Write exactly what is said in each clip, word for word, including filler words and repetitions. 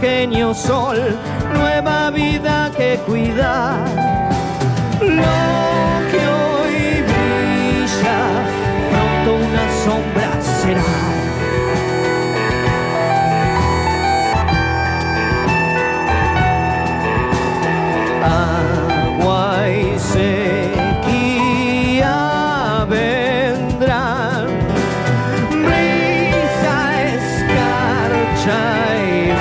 pequeño sol, nueva vida que cuidar. Lo que hoy brilla, pronto una sombra será. Agua y sequía vendrán, brisa, escarcha y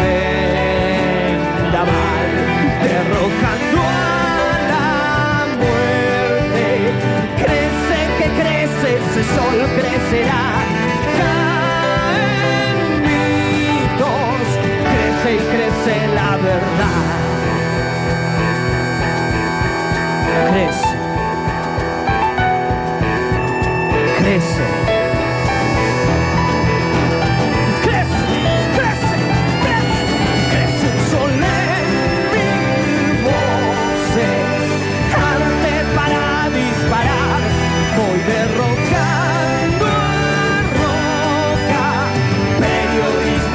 vendaval, derrocando a la muerte. Crece que crece, ese sol crecerá. Caen mitos, crece y crece la verdad. Crece, crece, crece, crece, crece, crece el sol en mil voces, arte para disparar, voy derrocando a roca, periodismo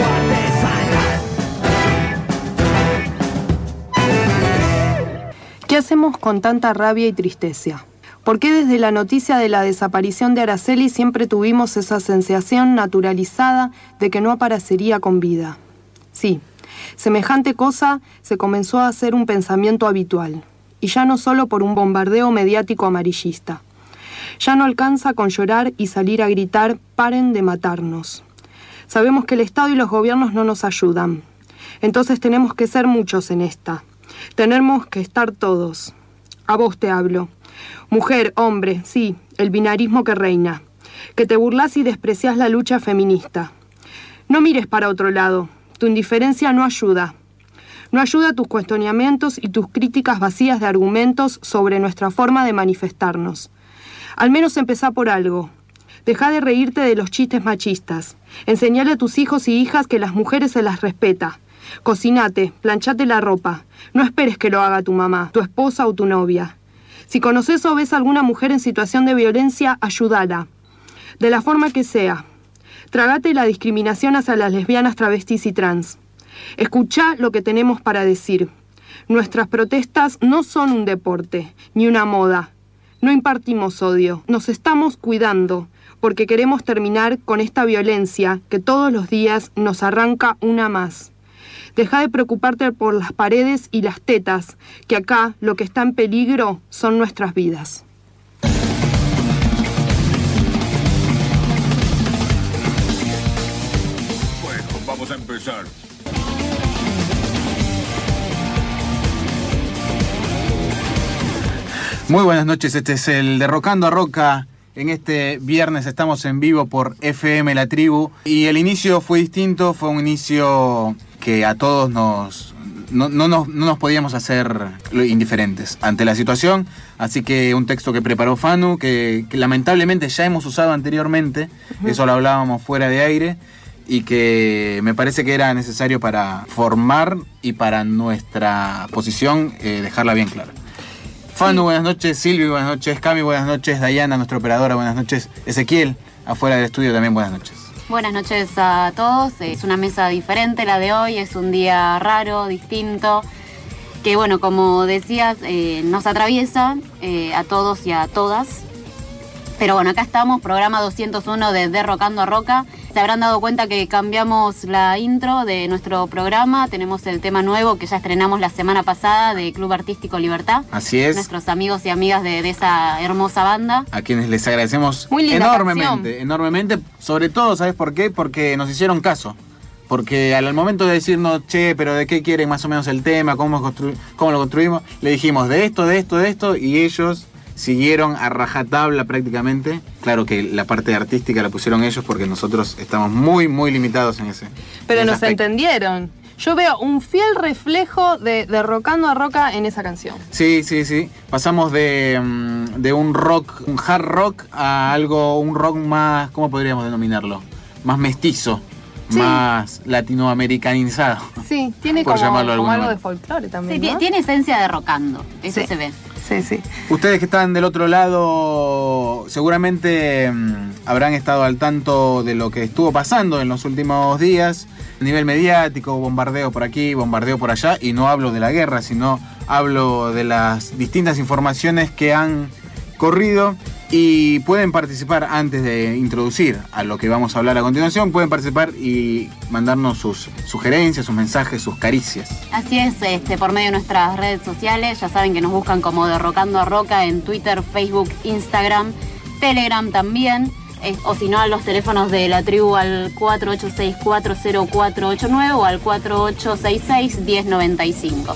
artesanal. ¿Qué hacemos con tanta rabia y tristeza? ¿Por qué desde la noticia de la desaparición de Araceli siempre tuvimos esa sensación naturalizada de que no aparecería con vida? Sí, semejante cosa se comenzó a hacer un pensamiento habitual, y ya no solo por un bombardeo mediático amarillista. Ya no alcanza con llorar y salir a gritar «paren de matarnos». Sabemos que el Estado y los gobiernos no nos ayudan, entonces tenemos que ser muchos en esta. Tenemos que estar todos. A vos te hablo. Mujer, hombre, sí, el binarismo que reina. Que te burlás y despreciás la lucha feminista. No mires para otro lado. Tu indiferencia no ayuda. No ayuda a tus cuestionamientos y tus críticas vacías de argumentos sobre nuestra forma de manifestarnos. Al menos empezá por algo. Dejá de reírte de los chistes machistas. Enseñale a tus hijos y hijas que las mujeres se las respeta. Cocinate, planchate la ropa. No esperes que lo haga tu mamá, tu esposa o tu novia. Si conoces o ves a alguna mujer en situación de violencia, ayúdala. De la forma que sea. Tragate la discriminación hacia las lesbianas, travestis y trans. Escuchá lo que tenemos para decir. Nuestras protestas no son un deporte, ni una moda. No impartimos odio, nos estamos cuidando, porque queremos terminar con esta violencia que todos los días nos arranca una más. Deja de preocuparte por las paredes y las tetas, que acá lo que está en peligro son nuestras vidas. Bueno, vamos a empezar. Muy buenas noches, este es el Derrocando a Roca. En este viernes estamos en vivo por F M La Tribu y el inicio fue distinto, fue un inicio que a todos nos no, no, nos, no nos podíamos hacer indiferentes ante la situación, así que un texto que preparó Fanu, que, que lamentablemente ya hemos usado anteriormente, uh-huh. Eso lo hablábamos fuera de aire, y que me parece que era necesario para formar y para nuestra posición eh, dejarla bien clara. Fanu, buenas noches. Silvi, buenas noches. Cami, buenas noches. Dayana, nuestra operadora, buenas noches. Ezequiel, afuera del estudio, también buenas noches. Buenas noches a todos. Es una mesa diferente la de hoy, es un día raro, distinto, que bueno, como decías, eh, nos atraviesa eh, a todos y a todas. Pero bueno, acá estamos, programa doscientos uno de Derrocando a Roca. Se habrán dado cuenta que cambiamos la intro de nuestro programa. Tenemos el tema nuevo que ya estrenamos la semana pasada de Club Artístico Libertad. Así es. Nuestros amigos y amigas de, de esa hermosa banda. A quienes les agradecemos Muy linda enormemente, canción. enormemente. Sobre todo, ¿sabes por qué? Porque nos hicieron caso. Porque al momento de decirnos, che, pero ¿de qué quieren más o menos el tema? ¿Cómo, constru- cómo lo construimos? Le dijimos de esto, de esto, de esto, y ellos siguieron a rajatabla prácticamente. Claro que la parte artística la pusieron ellos porque nosotros estamos muy, muy limitados en ese Pero en ese nos aspecto. entendieron. Yo veo un fiel reflejo de Derrocando a Roca en esa canción. Sí, sí, sí. Pasamos de, de un rock, un hard rock, a algo, un rock más, ¿cómo podríamos denominarlo? Más mestizo. Sí. más latinoamericanizado. Sí, tiene por como, llamarlo de como alguna algo manera. de folclore también, Sí, ¿no? tiene esencia de rocando, eso Sí. se ve. Sí, sí. Ustedes que están del otro lado seguramente mmm, habrán estado al tanto de lo que estuvo pasando en los últimos días a nivel mediático, bombardeo por aquí, bombardeo por allá, y no hablo de la guerra, sino hablo de las distintas informaciones que han corrido. Y pueden participar, antes de introducir a lo que vamos a hablar a continuación, pueden participar y mandarnos sus sugerencias, sus mensajes, sus caricias. Así es, este, por medio de nuestras redes sociales, ya saben que nos buscan como Derrocando a Roca en Twitter, Facebook, Instagram, Telegram también, eh, o si no a los teléfonos de la tribu al cuatro ocho seis cuatro cero cuatro ocho nueve o al cuatro ocho seis seis uno cero nueve cinco.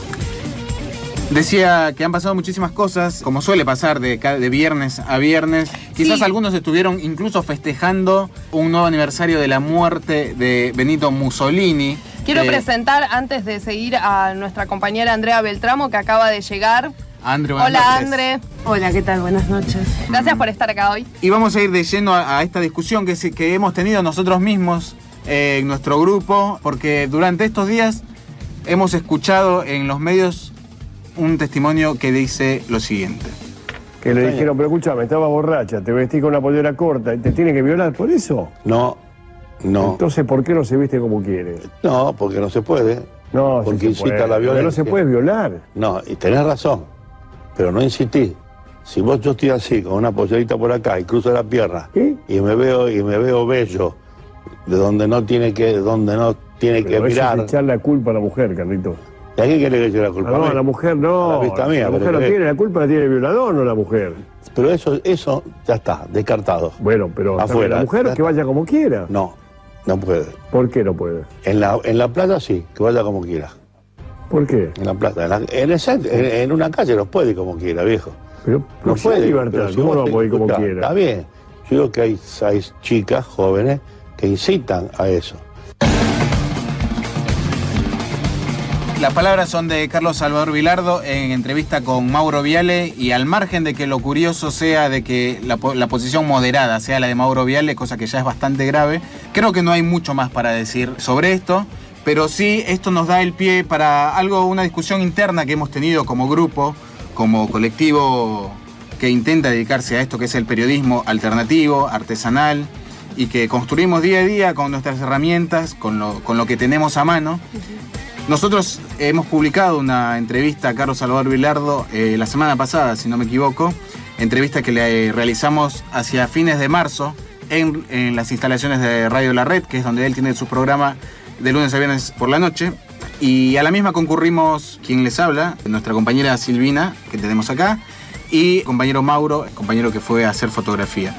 Decía que han pasado muchísimas cosas, como suele pasar de, ca- de viernes a viernes. Quizás Sí. algunos estuvieron incluso festejando un nuevo aniversario de la muerte de Benito Mussolini. Quiero Eh, presentar, antes de seguir, a nuestra compañera Andrea Beltramo, que acaba de llegar. André, buenas Hola, noches. André. Hola, ¿qué tal? Buenas noches. Gracias por estar acá hoy. Y vamos a ir de lleno a, a esta discusión que, se- que hemos tenido nosotros mismos eh, en nuestro grupo, porque durante estos días hemos escuchado en los medios un testimonio que dice lo siguiente. Que le dijeron, pero escúchame, estaba borracha, te vestí con una pollera corta y te tienen que violar por eso. No, no, Entonces, ¿por qué no se viste como quiere? no, porque no se puede. No, sí Porque se incita puede. a la Pero violencia. no se puede violar. No, y tenés razón, pero no insistí. Si vos yo estoy así, con una pollerita por acá y cruzo la pierna ¿Qué? y me veo y me veo bello, de donde no tiene que, donde no tiene que Pero eso mirar. es echar la culpa a la mujer, Carlito. ¿Y a quién quiere que yo la culpa? Ah, no, a a mí? la mujer no. A la vista mía, la mujer pero no que- tiene la culpa, la tiene el violador, no la mujer. Pero eso, eso ya está, descartado. Bueno, pero Afuera. la mujer que vaya como quiera. No, no puede. ¿Por qué no puede? En la, en la playa sí, que vaya como quiera. ¿Por qué? En la playa, en, la- en, ese- en- en una calle no puede ir como quiera, viejo. Pero No no puede puede, libertad, pero si ¿cómo vos no te- puede ir como escuchá, quiera? Está bien. Yo digo que hay, hay chicas jóvenes que incitan a eso. Las palabras son de Carlos Salvador Vilardo en entrevista con Mauro Viale, y al margen de que lo curioso sea de que la, po- la posición moderada sea la de Mauro Viale, cosa que ya es bastante grave, creo que no hay mucho más para decir sobre esto, pero sí esto nos da el pie para algo, una discusión interna que hemos tenido como grupo, como colectivo que intenta dedicarse a esto que es el periodismo alternativo, artesanal, y que construimos día a día con nuestras herramientas, con lo, con lo que tenemos a mano. Nosotros hemos publicado una entrevista a Carlos Salvador Vilardo eh, la semana pasada, si no me equivoco, entrevista que le eh, realizamos hacia fines de marzo en, en las instalaciones de Radio La Red, que es donde él tiene su programa de lunes a viernes por la noche. Y a la misma concurrimos quien les habla, nuestra compañera Silvina, que tenemos acá, y compañero Mauro, compañero que fue a hacer fotografía.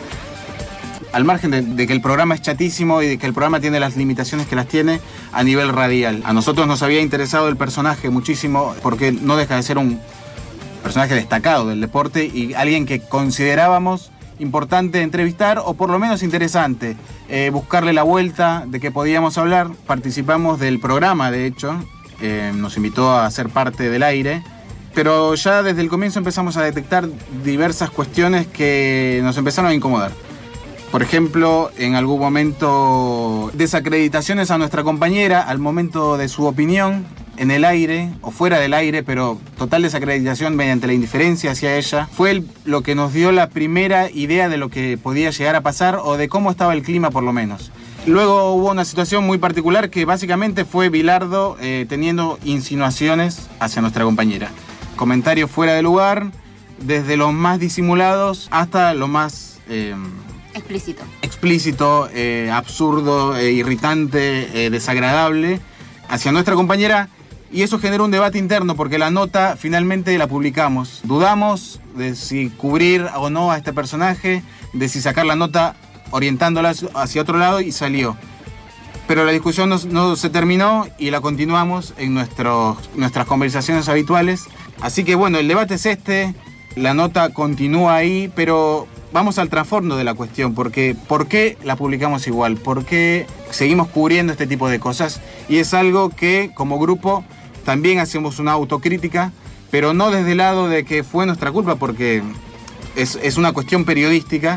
Al margen de, de que el programa es chatísimo y de que el programa tiene las limitaciones que las tiene a nivel radial. A nosotros nos había interesado el personaje muchísimo porque no deja de ser un personaje destacado del deporte y alguien que considerábamos importante entrevistar o por lo menos interesante, eh, buscarle la vuelta de que podíamos hablar. Participamos del programa, de hecho, eh, nos invitó a ser parte del aire. Pero ya desde el comienzo empezamos a detectar diversas cuestiones que nos empezaron a incomodar. Por ejemplo, en algún momento desacreditaciones a nuestra compañera al momento de su opinión en el aire o fuera del aire, pero total desacreditación mediante la indiferencia hacia ella. Fue el- lo que nos dio la primera idea de lo que podía llegar a pasar o de cómo estaba el clima por lo menos. Luego hubo una situación muy particular que básicamente fue Vilardo eh, teniendo insinuaciones hacia nuestra compañera. Comentarios fuera de lugar, desde los más disimulados hasta lo más... eh, Explícito. explícito, eh, absurdo, eh, irritante, eh, desagradable hacia nuestra compañera, y eso generó un debate interno porque la nota finalmente la publicamos. Dudamos de si cubrir o no a este personaje, de si sacar la nota orientándola hacia otro lado, y salió. Pero la discusión no, no se terminó y la continuamos en nuestros, nuestras conversaciones habituales. Así que bueno, el debate es este, la nota continúa ahí, pero vamos al trasfondo de la cuestión, porque ¿por qué la publicamos igual? ¿Por qué seguimos cubriendo este tipo de cosas? Y es algo que como grupo también hacemos una autocrítica, pero no desde el lado de que fue nuestra culpa, porque es, es una cuestión periodística,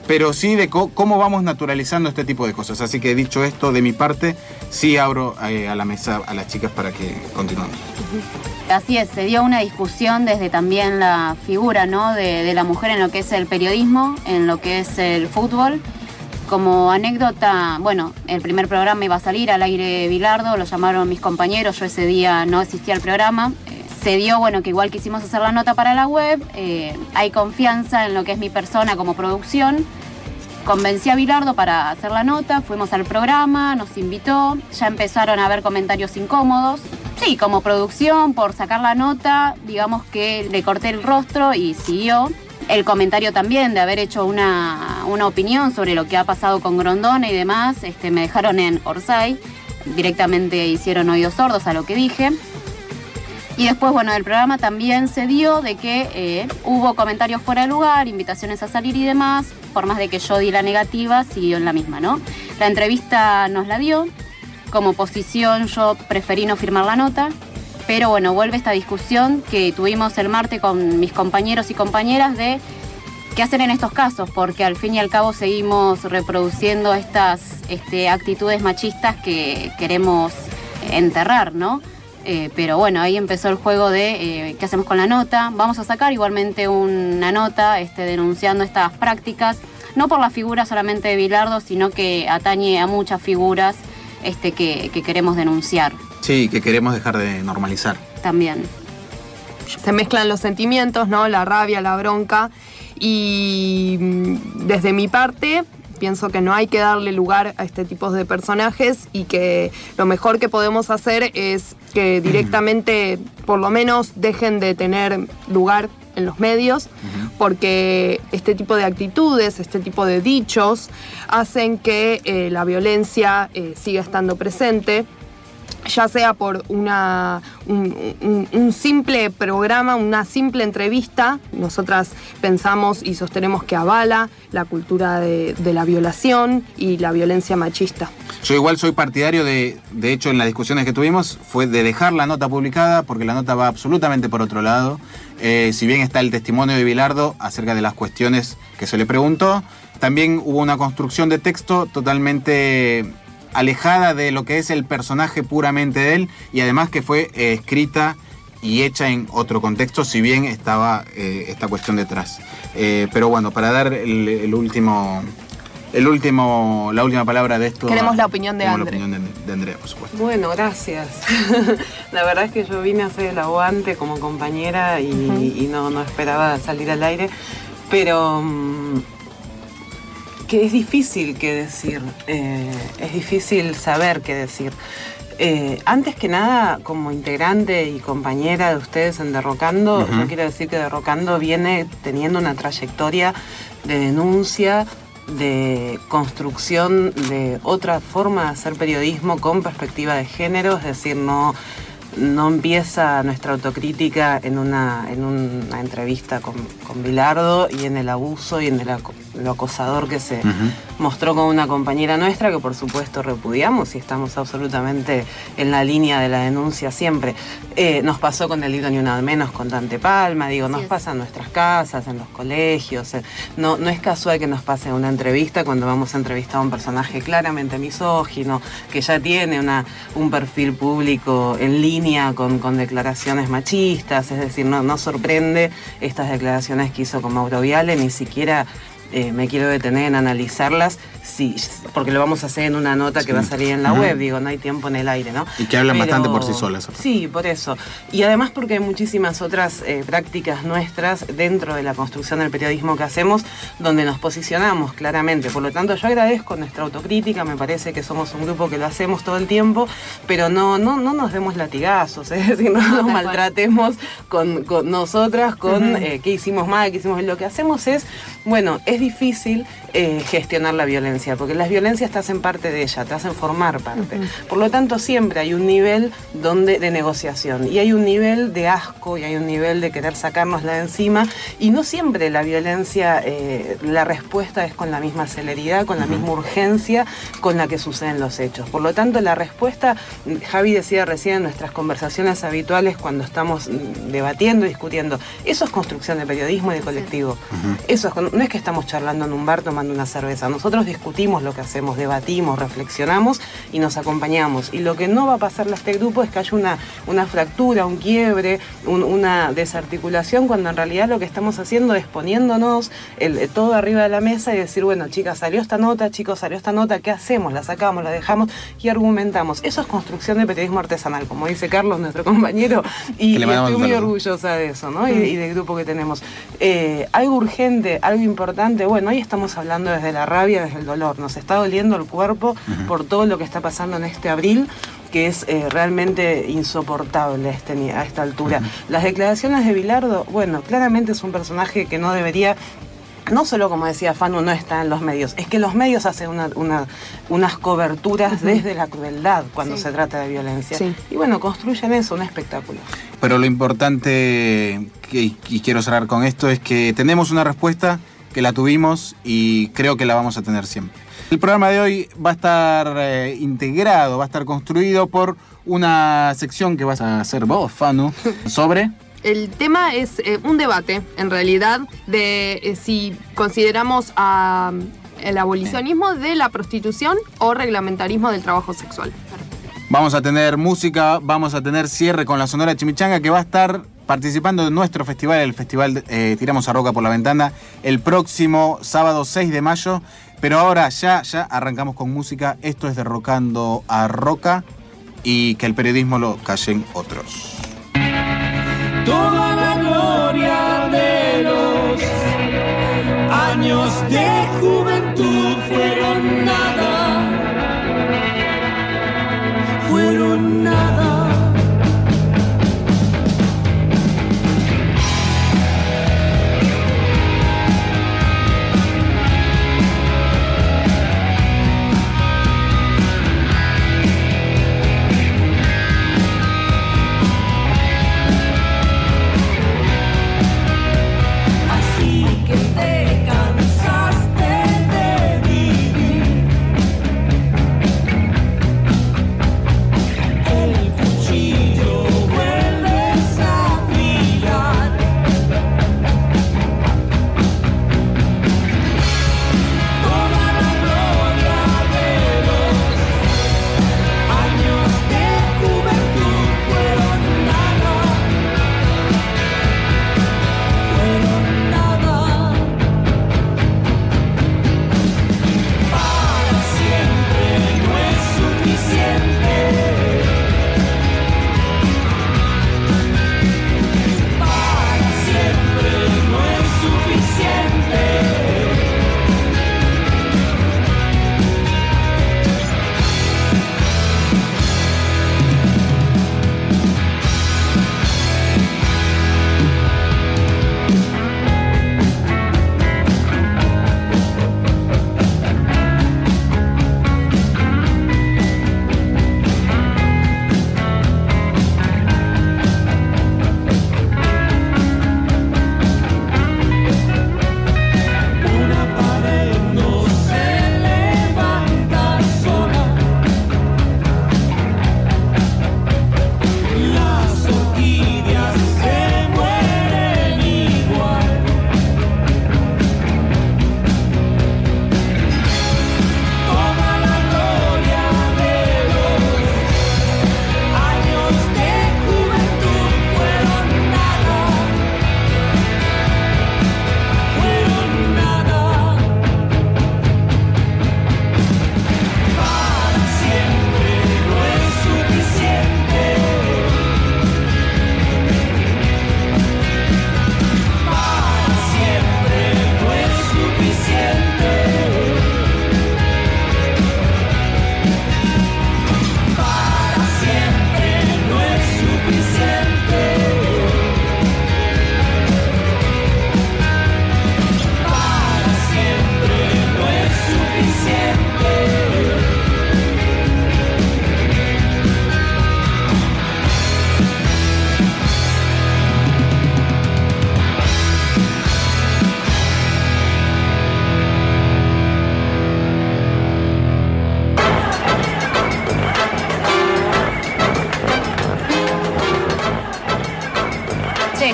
pero sí de co- cómo vamos naturalizando este tipo de cosas. Así que dicho esto, de mi parte, sí abro eh, a la mesa a las chicas para que continúen. Así es, se dio una discusión desde también la figura, ¿no?, de, de la mujer en lo que es el periodismo, en lo que es el fútbol. Como anécdota, bueno, el primer programa iba a salir al aire Bilardo, lo llamaron mis compañeros, yo ese día no asistí al programa. Eh, se dio, bueno, que igual quisimos hacer la nota para la web, eh, hay confianza en lo que es mi persona como producción. Convencí a Bilardo para hacer la nota, fuimos al programa, nos invitó, ya empezaron a haber comentarios incómodos. Sí, como producción, por sacar la nota, digamos que le corté el rostro y siguió. El comentario también de haber hecho una, una opinión sobre lo que ha pasado con Grondona y demás, este, me dejaron en Orsay, directamente hicieron oídos sordos a lo que dije. Y después, bueno, el programa también se dio de que eh, hubo comentarios fuera de lugar, invitaciones a salir y demás, por más de que yo di la negativa, siguió en la misma, ¿no? La entrevista nos la dio, como posición yo preferí no firmar la nota. Pero bueno, vuelve esta discusión que tuvimos el martes con mis compañeros y compañeras de qué hacer en estos casos, porque al fin y al cabo seguimos reproduciendo estas este, actitudes machistas que queremos enterrar, ¿no? Eh, pero bueno, ahí empezó el juego de eh, qué hacemos con la nota. Vamos a sacar igualmente una nota este, denunciando estas prácticas, no por la figura solamente de Bilardo, sino que atañe a muchas figuras este, que, que queremos denunciar. Sí, que queremos dejar de normalizar. También. Se mezclan los sentimientos, ¿no? La rabia, la bronca. Y desde mi parte, pienso que no hay que darle lugar a este tipo de personajes y que lo mejor que podemos hacer es que directamente, por lo menos, dejen de tener lugar en los medios, uh-huh. porque este tipo de actitudes, este tipo de dichos, hacen que eh, la violencia eh, siga estando presente, ya sea por una, un, un, un simple programa, una simple entrevista. Nosotras pensamos y sostenemos que avala la cultura de, de la violación y la violencia machista. Yo igual soy partidario de, de hecho en las discusiones que tuvimos, fue de dejar la nota publicada, porque la nota va absolutamente por otro lado. Eh, si bien está el testimonio de Bilardo acerca de las cuestiones que se le preguntó, también hubo una construcción de texto totalmente alejada de lo que es el personaje puramente de él, y además que fue eh, escrita y hecha en otro contexto, si bien estaba eh, esta cuestión detrás. Eh, pero bueno, para dar el, el último, el último, la última palabra de esto. Queremos la opinión de Andrea. Andre. La opinión de, de Andrea, por supuesto. Bueno, gracias. La verdad es que yo vine a hacer el aguante como compañera y, uh-huh. y no, no esperaba salir al aire, pero um, que es difícil qué decir, eh, es difícil saber qué decir. Eh, antes que nada, como integrante y compañera de ustedes en Derrocando, uh-huh. yo quiero decir que Derrocando viene teniendo una trayectoria de denuncia, de construcción de otra forma de hacer periodismo con perspectiva de género, es decir, no, no empieza nuestra autocrítica en una, en una entrevista con, con Bilardo y en el abuso y en el, lo acosador que se uh-huh. mostró con una compañera nuestra, que por supuesto repudiamos y estamos absolutamente en la línea de la denuncia siempre. Eh, nos pasó con el libro Ni Una Menos con Dante Palma, digo, nos pasa en nuestras casas, en los colegios, eh, no, no es casual que nos pase una entrevista cuando vamos a entrevistar a un personaje claramente misógino, que ya tiene una, un perfil público en línea con, con declaraciones machistas, es decir, no, no sorprende estas declaraciones que hizo con Mauro Viale, ni siquiera eh, me quiero detener en analizarlas, sí, porque lo vamos a hacer en una nota que sí. va a salir en la uh-huh. web, digo, no hay tiempo en el aire, ¿no? Y que hablan Pero, bastante por sí solas. Sí, por eso. Y además porque hay muchísimas otras eh, prácticas nuestras dentro de la construcción del periodismo que hacemos, donde nos posicionamos claramente. Por lo tanto, yo agradezco nuestra autocrítica, me parece que somos un grupo que lo hacemos todo el tiempo, pero no, no, no nos demos latigazos, es decir, no nos maltratemos con, con nosotras, con uh-huh. eh, qué hicimos mal, qué hicimos. Lo que hacemos es, bueno, es difícil eh, gestionar la violencia violencia, porque las violencias te hacen parte de ella, te hacen formar parte. Uh-huh. Por lo tanto, siempre hay un nivel donde, de negociación, y hay un nivel de asco, y hay un nivel de querer sacárnosla de encima, y no siempre la violencia, eh, la respuesta es con la misma celeridad, con la uh-huh. misma urgencia con la que suceden los hechos. Por lo tanto, la respuesta, Javi decía recién en nuestras conversaciones habituales cuando estamos debatiendo y discutiendo, eso es construcción de periodismo y de colectivo. Uh-huh. Eso es, no es que estamos charlando en un bar tomando una cerveza, nosotros discutimos lo que hacemos, debatimos, reflexionamos y nos acompañamos. Y lo que no va a pasarle a este grupo es que haya una, una fractura, un quiebre, un, una desarticulación, cuando en realidad lo que estamos haciendo es poniéndonos el, todo arriba de la mesa y decir, bueno, chicas, salió esta nota, chicos, salió esta nota, ¿qué hacemos? La sacamos, la dejamos y argumentamos. Eso es construcción de periodismo artesanal, como dice Carlos, nuestro compañero, y, y estoy muy orgullosa de eso, ¿no? Y, y del grupo que tenemos. Eh, algo urgente, algo importante, bueno, hoy estamos hablando desde la rabia, desde el dolor. Nos está doliendo el cuerpo uh-huh. por todo lo que está pasando en este abril, que es eh, realmente insoportable a, este, a esta altura. Uh-huh. Las declaraciones de Bilardo, bueno, claramente es un personaje que no debería... No solo, como decía Fanu, no está en los medios, es que los medios hacen una, una, unas coberturas uh-huh. desde la crueldad cuando sí. se trata de violencia. Sí. Y bueno, construyen eso, un espectáculo. Pero lo importante, que, y quiero cerrar con esto, es que tenemos una respuesta, que la tuvimos y creo que la vamos a tener siempre. El programa de hoy va a estar eh, integrado, va a estar construido por una sección que vas a hacer vos, Fanu, sobre... El tema es eh, un debate, en realidad, de eh, si consideramos a, el abolicionismo de la prostitución o reglamentarismo del trabajo sexual. Vamos a tener música, vamos a tener cierre con la Sonora Chimichanga, que va a estar participando en nuestro festival, el festival eh, Tiramos a Roca por la Ventana, el próximo sábado seis de mayo. Pero ahora ya, ya arrancamos con música. Esto es Derrocando a Roca, y que el periodismo lo callen otros. Toda la gloria de los años de juventud fueron nada, fueron nada. Así que te cansaste de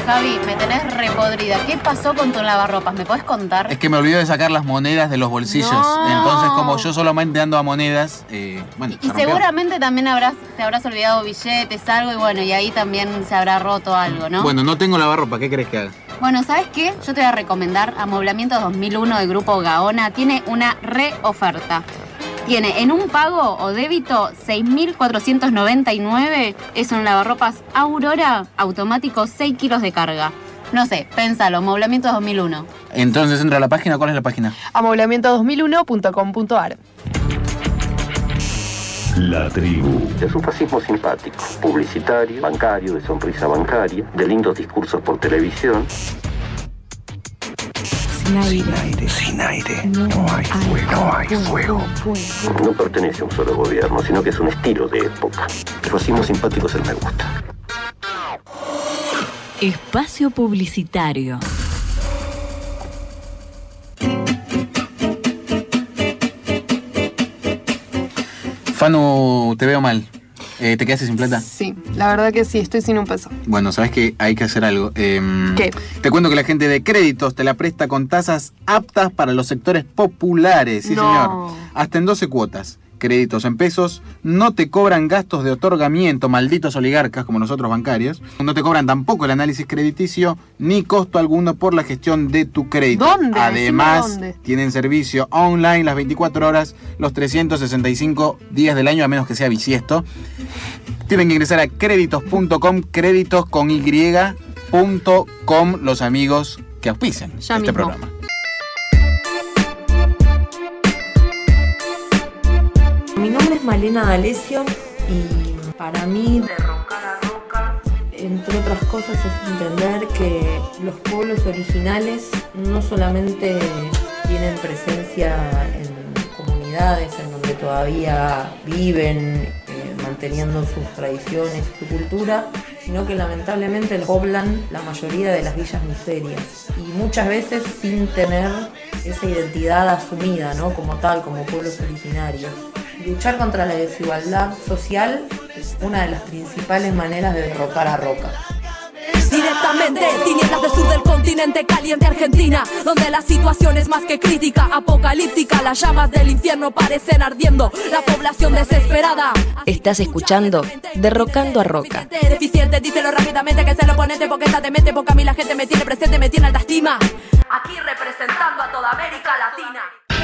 Javi, me tenés repodrida. ¿Qué pasó con tu lavarropas? ¿Me podés contar? Es que me olvidé de sacar las monedas de los bolsillos. No. Entonces, como yo solamente ando a monedas, eh, bueno, Y seguramente también habrás, te habrás olvidado billetes, algo, y bueno, y ahí también se habrá roto algo, ¿no? Bueno, no tengo lavarropa, ¿qué crees que haga? Bueno, ¿sabes qué? Yo te voy a recomendar Amoblamiento dos mil uno del Grupo Gaona. Tiene una reoferta. Tiene en un pago o débito seis mil cuatrocientos noventa y nueve. Es un lavarropas Aurora automático seis kilos de carga. No sé, pénsalo, Amoblamiento dos mil uno. Entonces entra a la página, ¿cuál es la página? amoblamiento dos mil uno punto com punto a r. La tribu. Es un fascismo simpático, publicitario, bancario, de sonrisa bancaria, de lindos discursos por televisión. Sin aire. Sin aire. No, no hay fuego. No hay fuego. No pertenece a un solo gobierno, sino que es un estilo de época. El fascismo simpático es el me gusta. Espacio publicitario. Fanu, te veo mal. Eh, ¿Te quedaste sin plata? Sí, la verdad que sí, estoy sin un peso. Bueno, sabes que hay que hacer algo. Eh, ¿Qué? Te cuento que la gente de Créditos te la presta con tasas aptas para los sectores populares. Sí, No. señor. Hasta en doce cuotas. Créditos en pesos, no te cobran gastos de otorgamiento, malditos oligarcas como nosotros bancarios. No te cobran tampoco el análisis crediticio ni costo alguno por la gestión de tu crédito. ¿Dónde? Además, Decime dónde. tienen servicio online las veinticuatro horas, los trescientos sesenta y cinco días del año, a menos que sea bisiesto. Tienen que ingresar a créditos punto com, créditos con y punto com, los amigos que auspician Ya este mismo. programa. Mi nombre es Malena D'Alessio y para mí derrocar a roca, entre otras cosas, es entender que los pueblos originales no solamente tienen presencia en comunidades en donde todavía viven eh, manteniendo sus tradiciones y su cultura, sino que lamentablemente poblan la mayoría de las villas miserias y muchas veces sin tener esa identidad asumida, ¿no? Como tal, como pueblos originarios. Luchar contra la desigualdad social es una de las principales maneras de derrocar a Roca. Directamente, tinieblas del sur del continente caliente Argentina, donde la situación es más que crítica, apocalíptica, las llamas del infierno parecen ardiendo, la población desesperada. Estás escuchando Derrocando a Roca. Deficiente, díselo rápidamente que es el oponente, porque esta te mete, porque a mí la gente me tiene presente, me tiene alta estima. Aquí representando a toda América Latina.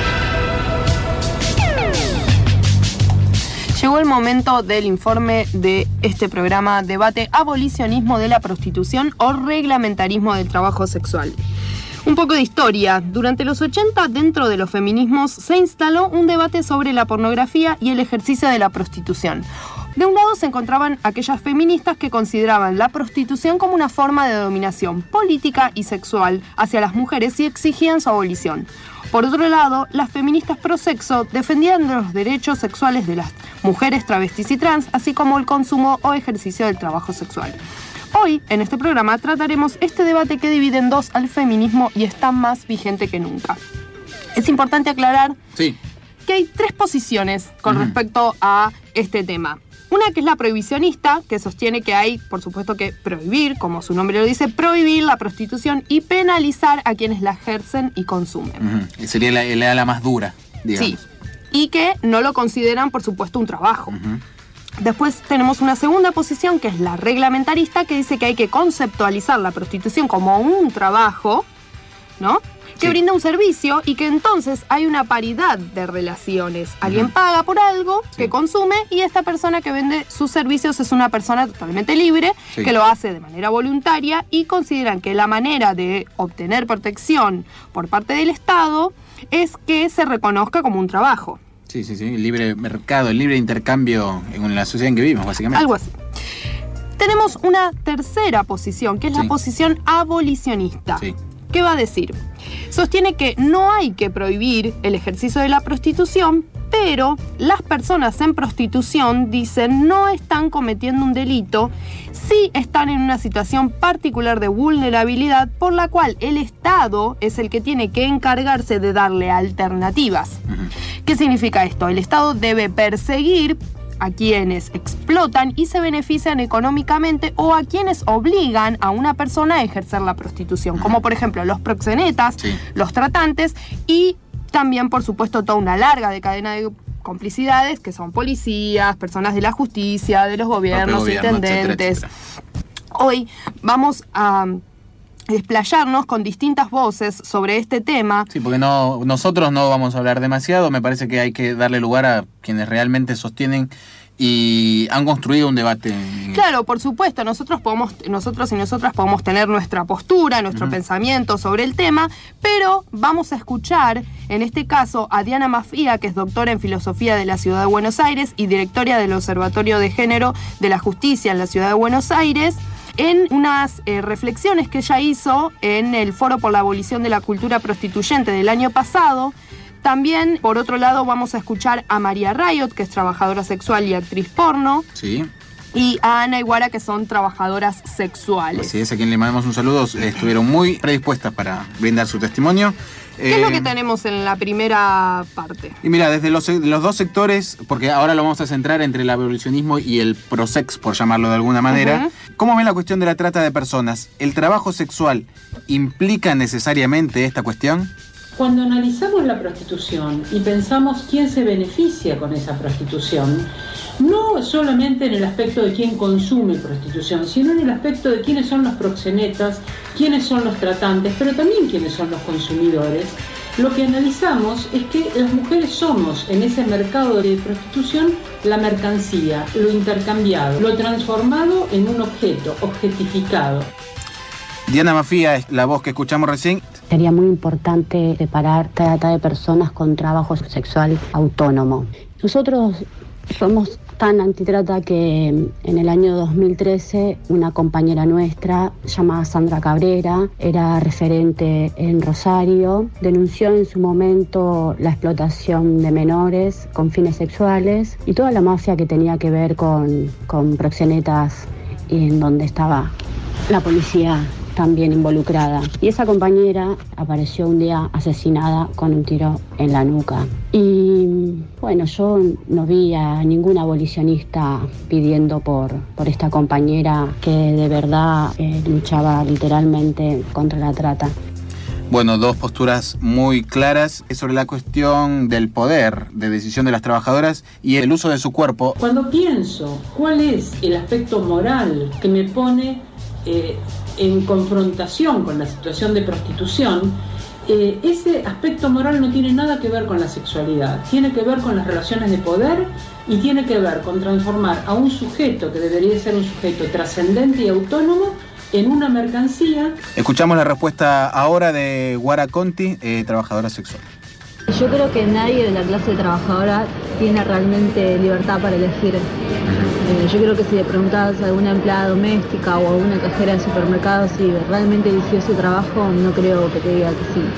Llegó el momento del informe de este programa, debate abolicionismo de la prostitución o reglamentarismo del trabajo sexual. Un poco de historia. Durante los ochenta, dentro de los feminismos, se instaló un debate sobre la pornografía y el ejercicio de la prostitución. De un lado se encontraban aquellas feministas que consideraban la prostitución como una forma de dominación política y sexual hacia las mujeres y exigían su abolición. Por otro lado, las feministas prosexo defendían los derechos sexuales de las mujeres travestis y trans, así como el consumo o ejercicio del trabajo sexual. Hoy, en este programa, trataremos este debate que divide en dos al feminismo y está más vigente que nunca. Es importante aclarar Sí. que hay tres posiciones con Ujú. respecto a este tema. Una que es la prohibicionista, que sostiene que hay, por supuesto, que prohibir, como su nombre lo dice, prohibir la prostitución y penalizar a quienes la ejercen y consumen. Ujú. Sería la, la ala más dura, digamos. Sí, y que no lo consideran, por supuesto, un trabajo. Ujú. Después tenemos una segunda posición, que es la reglamentarista, que dice que hay que conceptualizar la prostitución como un trabajo, ¿no? Que Sí. brinda un servicio y que entonces hay una paridad de relaciones. Alguien Ujú. paga por algo Sí. que consume y esta persona que vende sus servicios es una persona totalmente libre, Sí. que lo hace de manera voluntaria y consideran que la manera de obtener protección por parte del Estado es que se reconozca como un trabajo. Sí, sí, sí. El libre mercado, el libre intercambio en la sociedad en que vivimos, básicamente. Algo así. Tenemos una tercera posición, que es Sí. la posición abolicionista. Sí. ¿Qué va a decir? Sostiene que no hay que prohibir el ejercicio de la prostitución, pero las personas en prostitución, dicen, no están cometiendo un delito, sí están en una situación particular de vulnerabilidad por la cual el Estado es el que tiene que encargarse de darle alternativas. Ujú. ¿Qué significa esto? El Estado debe perseguir a quienes explotan y se benefician económicamente o a quienes obligan a una persona a ejercer la prostitución, como por ejemplo los proxenetas, sí. los tratantes y también, por supuesto, toda una larga de cadena de complicidades que son policías, personas de la justicia, de los gobiernos, gobierno, intendentes. Etcétera, etcétera. Hoy vamos a desplayarnos con distintas voces sobre este tema. Sí, porque no, nosotros no vamos a hablar demasiado, me parece que hay que darle lugar a quienes realmente sostienen y han construido un debate. Claro, por supuesto, nosotros podemos, nosotros y nosotras podemos tener nuestra postura, nuestro uh-huh. pensamiento sobre el tema, pero vamos a escuchar, en este caso, a Diana Mafía, que es doctora en Filosofía de la Ciudad de Buenos Aires y directora del Observatorio de Género de la Justicia en la Ciudad de Buenos Aires, en unas eh, reflexiones que ella hizo en el Foro por la Abolición de la Cultura Prostituyente del año pasado. También, por otro lado, vamos a escuchar a María Riot, que es trabajadora sexual y actriz porno. Sí. Y a Ana Iguara, que son trabajadoras sexuales. Así es, a quien le mandamos un saludo. Estuvieron muy predispuestas para brindar su testimonio. ¿Qué eh, es lo que tenemos en la primera parte? Y mira, desde los, los dos sectores, porque ahora lo vamos a centrar entre el abolicionismo y el prosex, por llamarlo de alguna manera. Uh-huh. ¿Cómo ven la cuestión de la trata de personas? ¿El trabajo sexual implica necesariamente esta cuestión? Cuando analizamos la prostitución y pensamos quién se beneficia con esa prostitución, no solamente en el aspecto de quién consume prostitución, sino en el aspecto de quiénes son los proxenetas, quiénes son los tratantes, pero también quiénes son los consumidores, lo que analizamos es que las mujeres somos en ese mercado de prostitución la mercancía, lo intercambiado, lo transformado en un objeto, objetificado. Diana Mafía es la voz que escuchamos recién. Sería muy importante separar trata de personas con trabajo sexual autónomo. Nosotros somos tan antitrata que en el año dos mil trece una compañera nuestra, llamada Sandra Cabrera, era referente en Rosario, denunció en su momento la explotación de menores con fines sexuales y toda la mafia que tenía que ver con, con proxenetas y en donde estaba la policía también involucrada. Y esa compañera apareció un día asesinada con un tiro en la nuca. Y bueno, yo no vi a ningún abolicionista pidiendo por, por esta compañera que de verdad eh, luchaba literalmente contra la trata. Bueno, dos posturas muy claras sobre la cuestión del poder de decisión de las trabajadoras y el uso de su cuerpo. Cuando pienso cuál es el aspecto moral que me pone eh, en confrontación con la situación de prostitución, eh, ese aspecto moral no tiene nada que ver con la sexualidad, tiene que ver con las relaciones de poder y tiene que ver con transformar a un sujeto que debería ser un sujeto trascendente y autónomo en una mercancía. Escuchamos la respuesta ahora de Guara Conti, eh, trabajadora sexual. Yo creo que nadie de la clase trabajadora tiene realmente libertad para elegir. Eh, yo creo que si le preguntas a alguna empleada doméstica o a alguna cajera de supermercado si realmente eligió su trabajo, no creo que te diga que sí.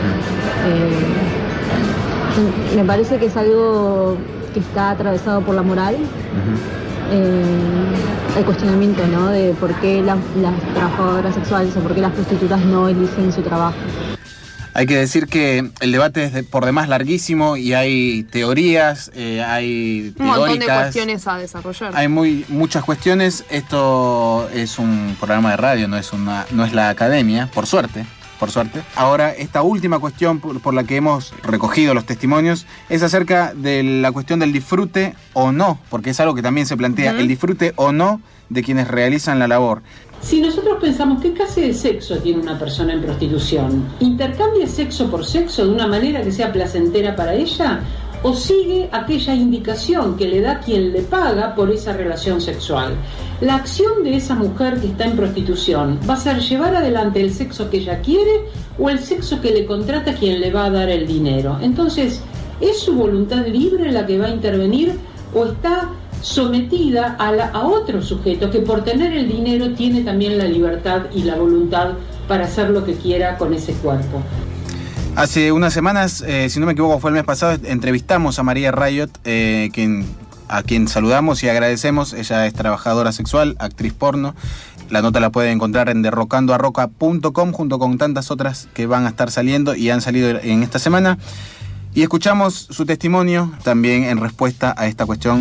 Eh, me parece que es algo que está atravesado por la moral. Uh-huh. eh, el cuestionamiento, ¿no?, de por qué las, las trabajadoras sexuales o por qué las prostitutas no eligen su trabajo. Hay que decir que el debate es de, por demás larguísimo y hay teorías, eh, hay un montón de cuestiones a desarrollar. Hay muy muchas cuestiones. Esto es un programa de radio, no es una, no es la academia, por suerte. Por suerte. Ahora, esta última cuestión por, por la que hemos recogido los testimonios es acerca de la cuestión del disfrute o no, porque es algo que también se plantea, uh-huh. el disfrute o no de quienes realizan la labor. Si nosotros pensamos qué clase de sexo tiene una persona en prostitución, ¿intercambia sexo por sexo de una manera que sea placentera para ella? ¿O sigue aquella indicación que le da quien le paga por esa relación sexual? La acción de esa mujer que está en prostitución va a ser llevar adelante el sexo que ella quiere o el sexo que le contrata quien le va a dar el dinero. Entonces, ¿es su voluntad libre la que va a intervenir o está sometida a, la, a otro sujeto que por tener el dinero tiene también la libertad y la voluntad para hacer lo que quiera con ese cuerpo? Hace unas semanas, eh, si no me equivoco fue el mes pasado, entrevistamos a María Riot, eh, quien, a quien saludamos y agradecemos. Ella es trabajadora sexual, actriz porno. La nota la pueden encontrar en derrocando a roca punto com junto con tantas otras que van a estar saliendo y han salido en esta semana. Y escuchamos su testimonio también en respuesta a esta cuestión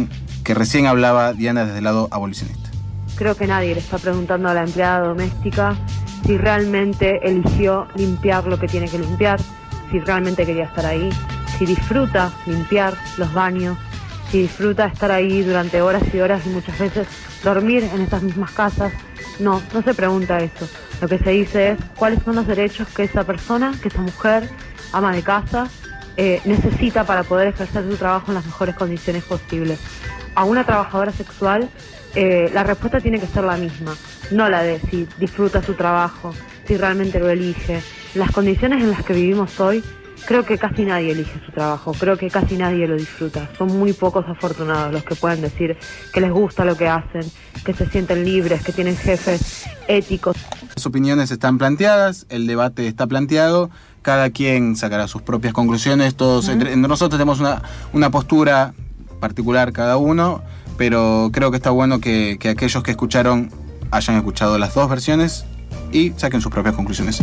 que recién hablaba Diana desde el lado abolicionista. Creo que nadie le está preguntando a la empleada doméstica si realmente eligió limpiar lo que tiene que limpiar, si realmente quería estar ahí, si disfruta limpiar los baños, si disfruta estar ahí durante horas y horas y muchas veces dormir en esas mismas casas. No, no se pregunta eso. Lo que se dice es cuáles son los derechos que esa persona, que esa mujer, ama de casa, eh, necesita para poder ejercer su trabajo en las mejores condiciones posibles. A una trabajadora sexual, eh, la respuesta tiene que ser la misma, no la de si disfruta su trabajo, si realmente lo elige. Las condiciones en las que vivimos hoy, creo que casi nadie elige su trabajo, creo que casi nadie lo disfruta. Son muy pocos afortunados los que pueden decir que les gusta lo que hacen, que se sienten libres, que tienen jefes éticos. Las opiniones están planteadas, el debate está planteado, cada quien sacará sus propias conclusiones, todos uh-huh. entre, entre nosotros tenemos una, una postura particular cada uno, pero creo que está bueno que, que aquellos que escucharon hayan escuchado las dos versiones y saquen sus propias conclusiones.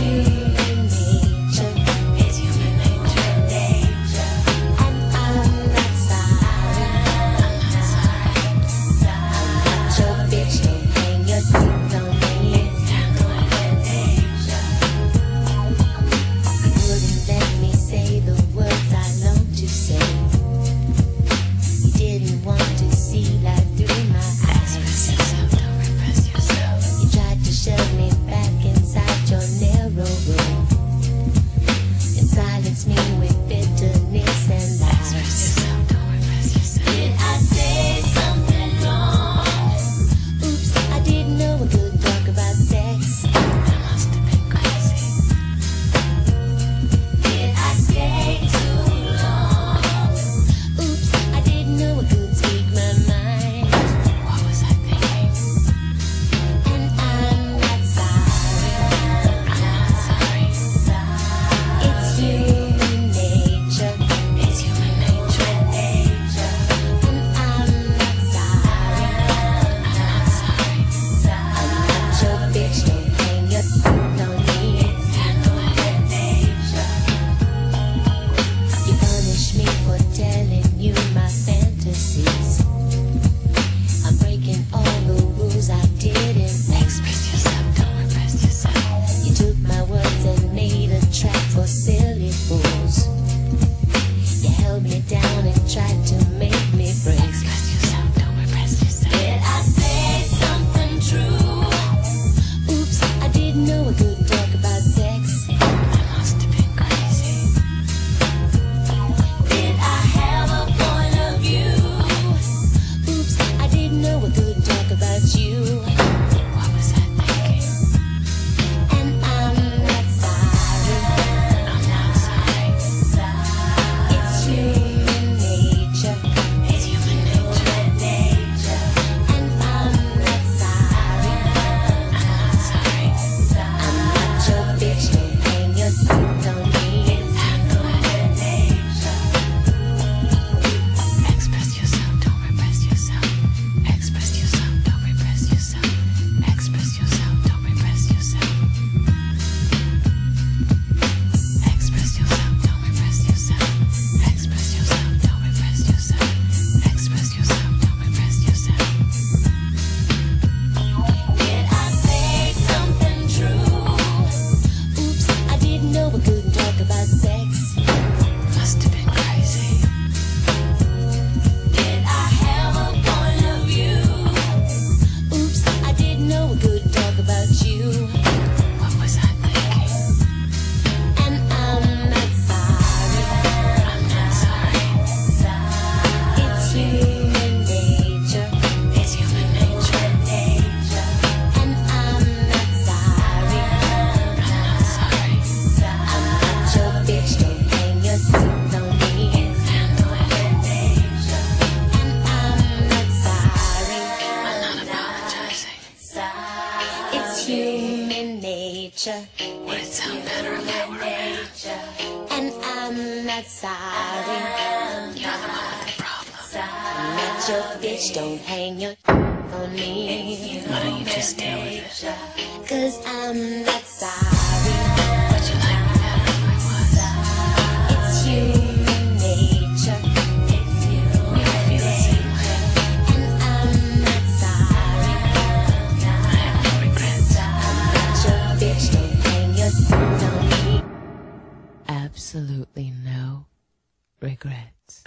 I'm Would it sound better if I were a man? And I'm not sorry. You're the one with the problem. I'm not your bitch, don't hang your on me. Why don't you just deal with it? Cause I'm not sorry. Would you like me better if I was? It's human nature. It's human nature. And I'm not sorry. I have no regrets. I'm not your bitch, don't hang your on me. Absolutely no regrets.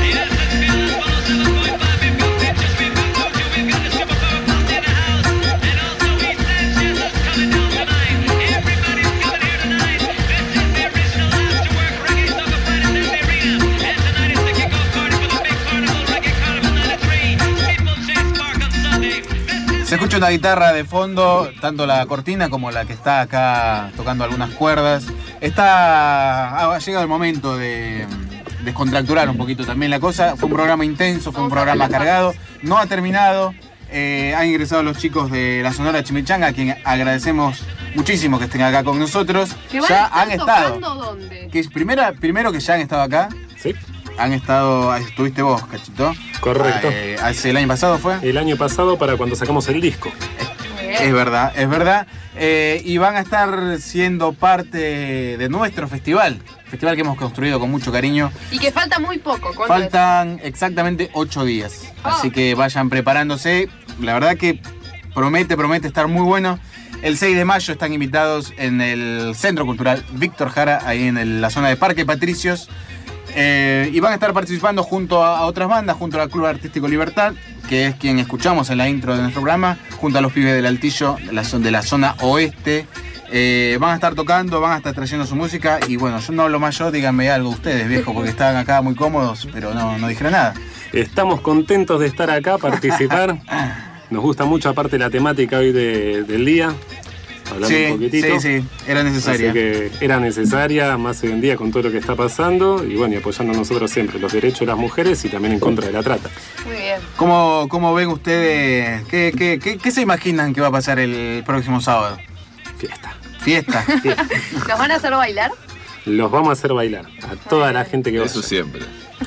Se escucha una guitarra de fondo, tanto la cortina como la que está acá tocando algunas cuerdas. Está, ha llegado el momento de descontracturar un poquito también la cosa. Fue un programa intenso, fue un programa cargado. No ha terminado. Eh, han ingresado los chicos de la Sonora Chimichanga, a quien agradecemos muchísimo que estén acá con nosotros. ¿Que van ya a estar han estado. tocando dónde? Que primero, primero que ya han estado acá. Sí. Han estado, estuviste vos, Cachito. Correcto. Eh, ¿El año pasado fue? El año pasado para cuando sacamos el disco. Es verdad, es verdad. Eh, y van a estar siendo parte de nuestro festival. Festival que hemos construido con mucho cariño. Y que falta muy poco. ¿Cuánto Faltan exactamente ocho días. Oh. Así que vayan preparándose. La verdad que promete, promete estar muy bueno. El seis de mayo están invitados en el Centro Cultural Víctor Jara, ahí en el- la zona de Parque Patricios. Eh, y van a estar participando junto a, a otras bandas, junto al Club Artístico Libertad, que es quien escuchamos en la intro de nuestro programa, junto a los pibes del Altillo, de la, zon- de la zona oeste. Eh, van a estar tocando, van a estar trayendo su música. Y bueno, yo no hablo más yo, díganme algo ustedes, viejo, porque estaban acá muy cómodos, pero no, no dijeron nada. Estamos contentos de estar acá, participar. Nos gusta mucho, aparte, la temática hoy de- del día. Hablando Sí, un poquitito. sí, sí, era necesaria. Así que era necesaria, más hoy en día con todo lo que está pasando. Y bueno, y apoyando nosotros siempre los derechos de las mujeres y también en contra de la trata. Muy bien. ¿Cómo, cómo ven ustedes? ¿Qué, qué, qué, qué se imaginan que va a pasar el próximo sábado? Fiesta. Fiesta. ¿Nos van a hacer bailar? Los vamos a hacer bailar a toda la gente que vaya. Eso siempre.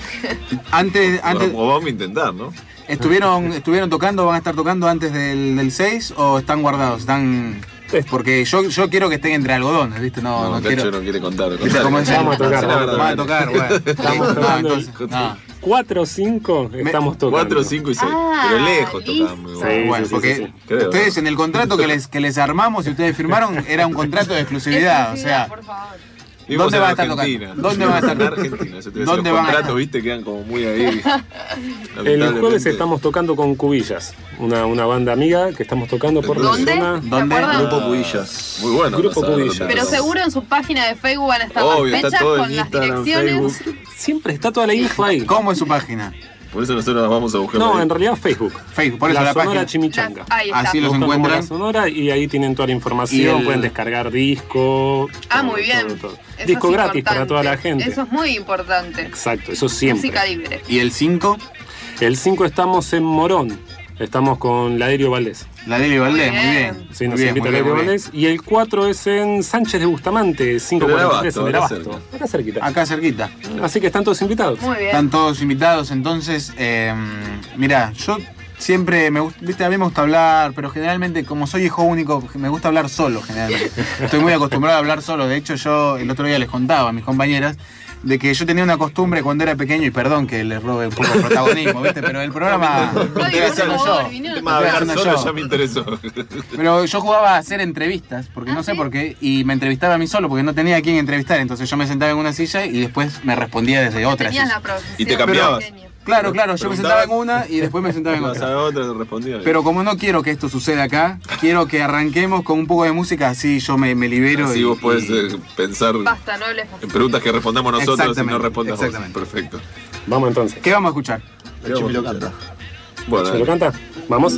Antes, antes O vamos a intentar, ¿no? ¿estuvieron, ¿estuvieron tocando, van a estar tocando antes del, del seis o están guardados? Están... Porque yo, yo quiero que estén entre algodones, ¿viste? No, No, no, Cacho quiero... no quiere contar. ¿Viste contar. cómo es? Vamos a tocar, La verdad, Vamos a tocar, bueno. Estamos No, tocando entonces, no. cuatro o cinco estamos tocando. cuatro, cinco y seis. Ah, pero lejos listo. tocamos. Sí, Bueno, sí, sí, porque sí, sí. Creo. ustedes en el contrato que les, que les armamos y ustedes firmaron era un contrato de exclusividad, o sea... Por favor. Vimos ¿Dónde en van a estar Argentina. tocando? ¿Dónde van a estar En Argentina. Eso te iba a decir, ¿Dónde los van a contratos, estar? viste, quedan como muy ahí. El Lamentablemente. jueves estamos tocando con Cubillas, una, una banda amiga que estamos tocando por ¿Dónde? la zona. ¿Dónde? acuerdas? Grupo Cubillas. Muy bueno. Grupo vas a ver Cubillas. dónde Pero estamos. seguro en su página de Facebook van a estar Obvio, las está fechas todo en con las Instagram, direcciones. Facebook. Siempre está toda la info ahí. ¿Cómo es su página? Por eso nosotros nos vamos a buscar. No, ahí. en realidad Facebook. Facebook, por eso la la Sonora página. Chimichanga. Ahí está. Así los Buscan como encuentran. La Sonora y ahí tienen toda la información, Y el- pueden descargar disco. Ah, todo, muy bien. todo, todo. Eso Disco es gratis para importante. toda la gente. Eso es muy importante. Exacto, eso siempre. Música libre. ¿Y el cinco? El cinco estamos en Morón. Estamos con Laderio Valdés. La Deli Valdés, Muy muy bien. bien. Sí, nos Muy bien, invita muy bien, Laderio muy bien. Valdés. Y el cuatro es en Sánchez de Bustamante, cinco cuarenta y tres en el Abasto, Abasto. acá Acá cerquita. Acá cerquita. Así que están todos invitados. Muy bien. Están todos invitados, entonces, eh, mira, yo siempre me gusta, viste, a mí me gusta hablar, pero generalmente, como soy hijo único, me gusta hablar solo, generalmente. Estoy muy acostumbrado a hablar solo. De hecho, yo el otro día les contaba a mis compañeras de que yo tenía una costumbre cuando era pequeño, y perdón que les robe un poco el protagonismo, ¿viste? Pero el programa No estoy digas haciendo por yo. favor, Vinilo. El tema de Estoy hablar haciendo solo yo. ya me interesó. Pero yo jugaba a hacer entrevistas, porque ¿Ah, no sé sí? por qué, y me entrevistaba a mí solo, porque no tenía a quién entrevistar. Entonces yo me sentaba en una silla y después me respondía desde otra Tenías silla. la profesión. Y te cambiabas. pequeña. Claro, claro, yo me sentaba en una y después me sentaba en Vas otra. a otra, te respondía. Pero como no quiero que esto suceda acá, quiero que arranquemos con un poco de música, así yo me, me libero. Así y, vos podés y- eh, pensar Basta, no hables más. en preguntas que respondamos nosotros y no Exactamente, respondas vos. exactamente. Perfecto. Vamos entonces. ¿Qué vamos a escuchar? El Chimi canta. Bueno, ¿Se lo canta? Vamos.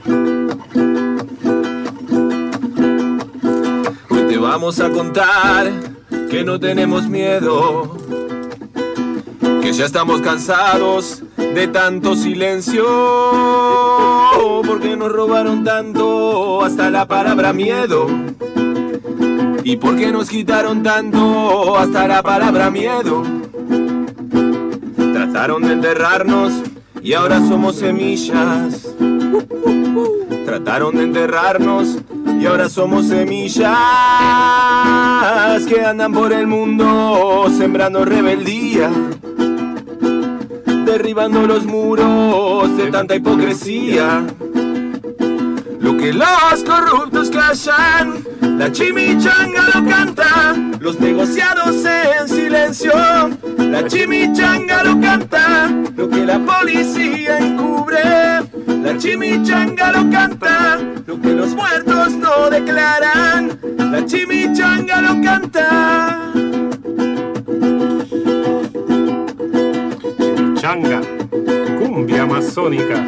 hoy te vamos a contar que no tenemos miedo, que ya estamos cansados de tanto silencio, porque nos robaron tanto hasta la palabra miedo. ¿Y por qué nos quitaron tanto hasta la palabra miedo? Trataron de enterrarnos y ahora somos semillas. Trataron de enterrarnos y ahora somos semillas que andan por el mundo sembrando rebeldía, derribando los muros de tanta hipocresía. Lo que los corruptos callan, la chimichanga lo canta, los negociados en silencio. La chimichanga lo canta, lo que la policía encubre. La chimichanga lo canta, lo que los muertos no declaran. La chimichanga lo canta. Chimichanga, cumbia amazónica.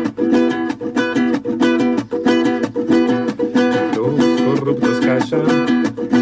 Los corruptos callan.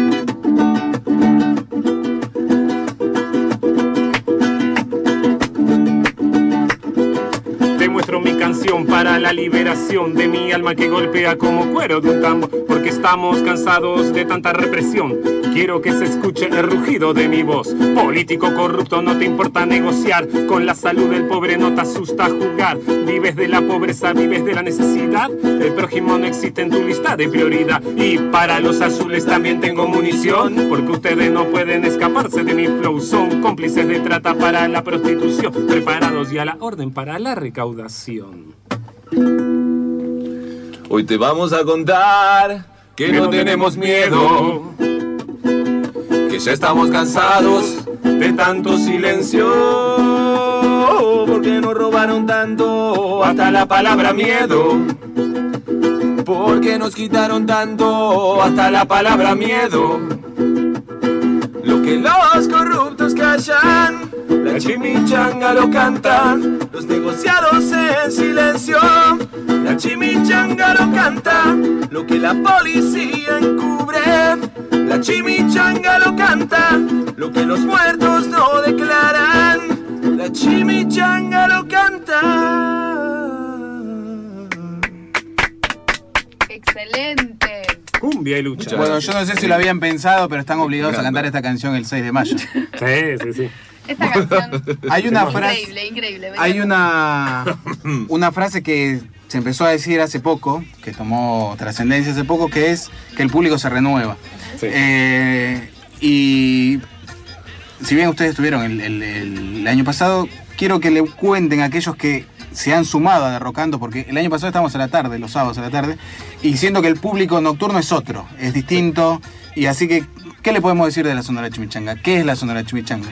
Mi canción para la liberación de mi alma que golpea como cuero de un tambor, porque estamos cansados de tanta represión. Quiero que se escuche el rugido de mi voz. Político corrupto, no te importa negociar con la salud del pobre, no te asusta jugar. Vives de la pobreza, vives de la necesidad. El prójimo no existe en tu lista de prioridad. Y para los azules también tengo munición, porque ustedes no pueden escaparse de mi flow. Son cómplices de trata para la prostitución, preparados y a la orden para la recaudación. Hoy te vamos a contar que, que no, no tenemos miedo, que ya estamos cansados de tanto silencio, porque nos robaron tanto hasta la palabra miedo, porque nos quitaron tanto hasta la palabra miedo. Lo que los corruptos callan, la chimichanga lo cantan, los negociados en silencio. La chimichanga lo canta, lo que la policía encubre. La chimichanga lo canta, lo que los muertos no declaran. La chimichanga lo canta. Excelente. Cumbia y lucha. Bueno, yo no sé si lo habían pensado, pero están obligados a cantar esta canción el seis de mayo. Sí, sí, sí. Esta canción. Hay una frase. Increíble, increíble. Hay una, una frase que se empezó a decir hace poco, que tomó trascendencia hace poco, que es que el público se renueva. Sí. Eh, y si bien ustedes estuvieron el, el, el año pasado, quiero que le cuenten a aquellos que se han sumado a Derrocando, porque el año pasado estábamos a la tarde, los sábados a la tarde, y siento que el público nocturno es otro, es distinto, y así que, ¿qué le podemos decir de la Sonora Chimichanga? ¿Qué es la Sonora Chimichanga?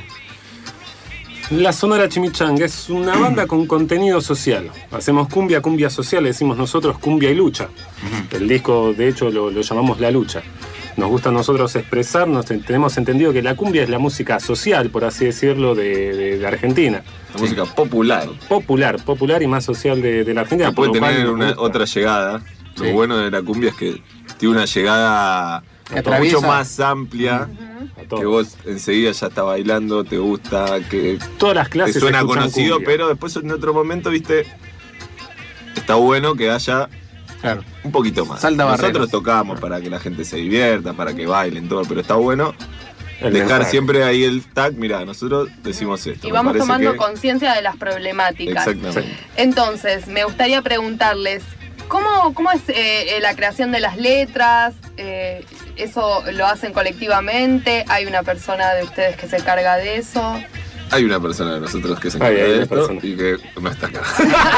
La Sonora Chimichanga es una banda con contenido social. Hacemos cumbia, cumbia social, decimos nosotros cumbia y lucha. Uh-huh. El disco, de hecho, lo, lo llamamos La Lucha. Nos gusta a nosotros expresarnos, tenemos entendido que la cumbia es la música social, por así decirlo, de, de, de Argentina. La música popular. Popular, popular y más social de, de la Argentina. Que puede tener una, otra llegada. Sí. Lo bueno de la cumbia es que tiene una llegada mucho más amplia. Uh-huh. Que vos enseguida ya estás bailando, te gusta, que todas las clases te suena conocido, cumbia. Pero después en otro momento, viste, está bueno que haya claro. un poquito más. Salta Nosotros barreras. Tocamos para que la gente se divierta, para que bailen, todo, pero está bueno el dejar mensaje. Siempre ahí el tag, mirá, nosotros decimos esto. Y vamos tomando que... conciencia de las problemáticas. Exactamente. Entonces, me gustaría preguntarles, ¿cómo, cómo es eh, la creación de las letras? Eh, ¿Eso lo hacen colectivamente? ¿Hay una persona de ustedes que se carga de eso? Hay una persona de nosotros que se encarga de esto persona. Y que no está acá.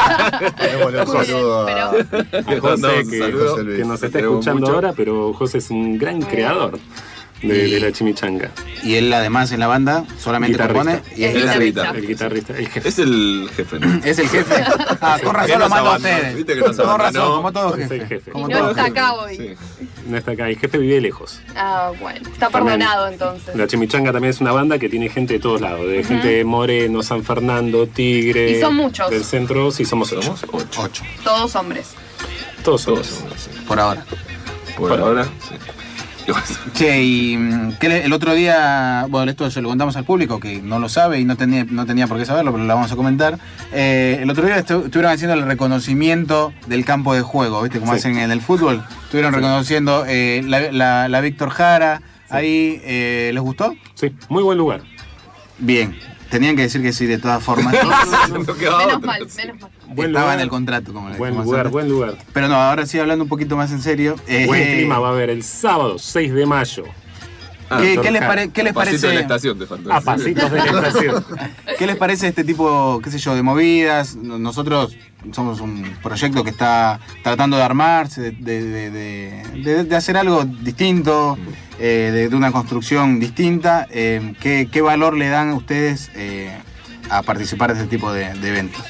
Un saludo a, a José, que, saludo. que nos está escuchando mucho. ahora, pero José es un gran creador de, y, de la chimichanga. Y él además en la banda solamente compone y es el guitarrista. El guitarrista, el jefe. Es el jefe, ¿no? Es el jefe. Ah, con razón lo mando a ustedes. Viste que no con razón, como todo jefe. jefe. Como y no todo está jefe. Acá hoy. Sí. No está acá, el jefe vive lejos. Ah, bueno, está perdonado entonces. La Chimichanga también es una banda que tiene gente de todos lados, de uh-huh. gente de Moreno, San Fernando, Tigre. Y son muchos. Del centro, sí, somos ocho. ocho. ocho. Todos hombres. Todos hombres. Sí. Por ahora. Por, Por ahora, sí. Che, y que el otro día, bueno, esto se lo contamos al público que no lo sabe y no tenía, no tenía por qué saberlo, pero lo vamos a comentar. Eh, el otro día estu- estuvieron haciendo el reconocimiento del campo de juego, ¿viste? Como sí. hacen en el fútbol. Estuvieron sí. reconociendo eh, la, la, la Víctor Jara, Ahí, eh, ¿les gustó? Sí, muy buen lugar. Bien, tenían que decir que sí de todas formas. Menos mal, menos mal. Buen Estaba lugar. en el contrato, como le Buen decimos lugar, antes. buen lugar. Pero no, ahora sí hablando un poquito más en serio. eh, Buen clima va a haber el sábado seis de mayo. ¿Qué, ¿qué les, pare- qué les Pasito parece? de la estación de fantasía. Ah, pasitos de la estación. ¿Qué les parece este tipo, qué sé yo, de movidas? Nosotros somos un proyecto que está tratando de armarse, de, de, de, de, de hacer algo distinto, eh, de, de una construcción distinta. Eh, ¿qué, ¿Qué valor le dan ustedes eh, a participar de este tipo de, de eventos?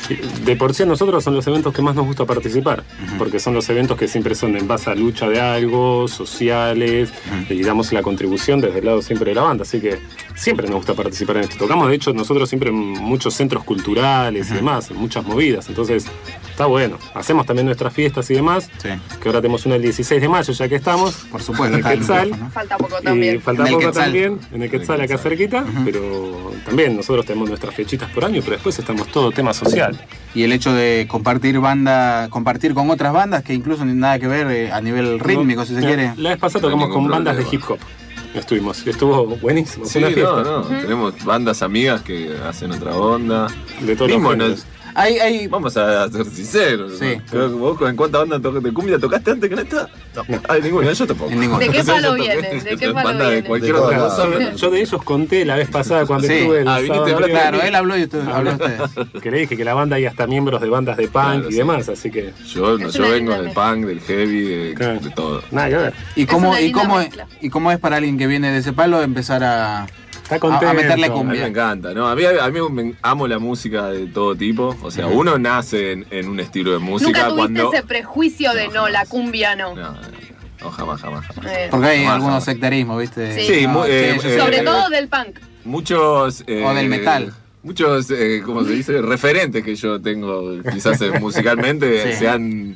De por sí a nosotros son los eventos que más nos gusta participar, uh-huh. porque son los eventos que siempre son en base a lucha de algo, sociales, uh-huh. y damos la contribución desde el lado siempre de la banda, así que siempre nos gusta participar en esto. Tocamos de hecho nosotros siempre en muchos centros culturales uh-huh. y demás, en muchas movidas, entonces está bueno. Hacemos también nuestras fiestas y demás, sí. que ahora tenemos una el dieciséis de mayo ya que estamos, por supuesto, en el Quetzal. ¿no? Falta poco también. Y falta en el poco Quetzal. también, en el Quetzal, acá cerquita, uh-huh. pero también nosotros tenemos nuestras fechitas por año, pero después estamos todo tema social. Y el hecho de compartir banda, compartir con otras bandas que incluso ni nada que ver eh, a nivel rítmico, no, si se no, quiere. La vez pasada tocamos con bandas de hip hop. Estuvimos, estuvo buenísimo. Sí, fue una fiesta. no, no. Uh-huh. Tenemos bandas amigas que hacen otra onda. De todos Mismo, los nos, hay, hay... Vamos a ser sinceros. Sí. ¿no? Creo que vos, ¿en cuántas bandas to- de cumbia tocaste antes que en esta? No, no. Hay ninguna, yo tampoco. ¿De qué palo viene? ¿De qué palo Banda viene? de cualquier De otra cosa. cosa. Yo de ellos conté la vez pasada cuando Sí. estuve el Ah, viniste sábado. tres. Claro, él habló y usted habló ustedes. Que le dije que la banda hay hasta miembros de bandas de punk Claro, y sí. demás, así que. Yo, no, Es yo una vengo linda del punk, del heavy, de, Claro. de todo. Nada que ver. ¿Y cómo, una y, linda cómo, mezcla. ¿Y cómo es para alguien que viene de ese palo empezar a, Está a, contento. a meterle A mí me cumbia? encanta, ¿no? A mí, a mí me, amo la música de todo tipo. O sea, uno nace en, en un estilo de música Nunca tuviste cuando. ese prejuicio de No, no, jamás. la cumbia no. No, no, no, jamás, jamás, jamás. Eh, Porque hay Jamás, algunos jamás. sectarismos, ¿viste? Sí. Sí, mu- eh, yo eh, sé. Sobre eh, todo del punk. Muchos. eh, O del metal. Muchos, eh, ¿cómo se dice? Referentes que yo tengo, quizás eh, musicalmente, Sí. se han